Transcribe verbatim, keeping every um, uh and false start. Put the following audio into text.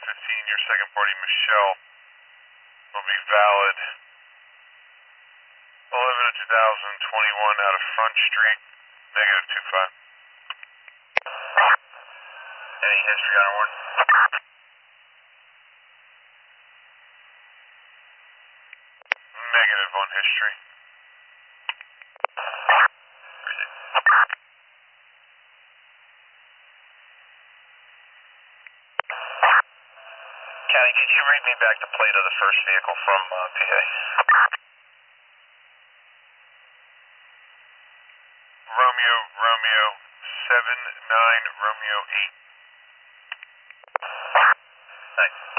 fifteen, your second party, Michelle, will be valid eleven of two thousand twenty-one out of Front Street, negative two five. Any history on one? Negative on history. County, could you read me back the plate of the first vehicle from uh, P A? Romeo, Romeo, seven nine, Romeo eight. Thanks.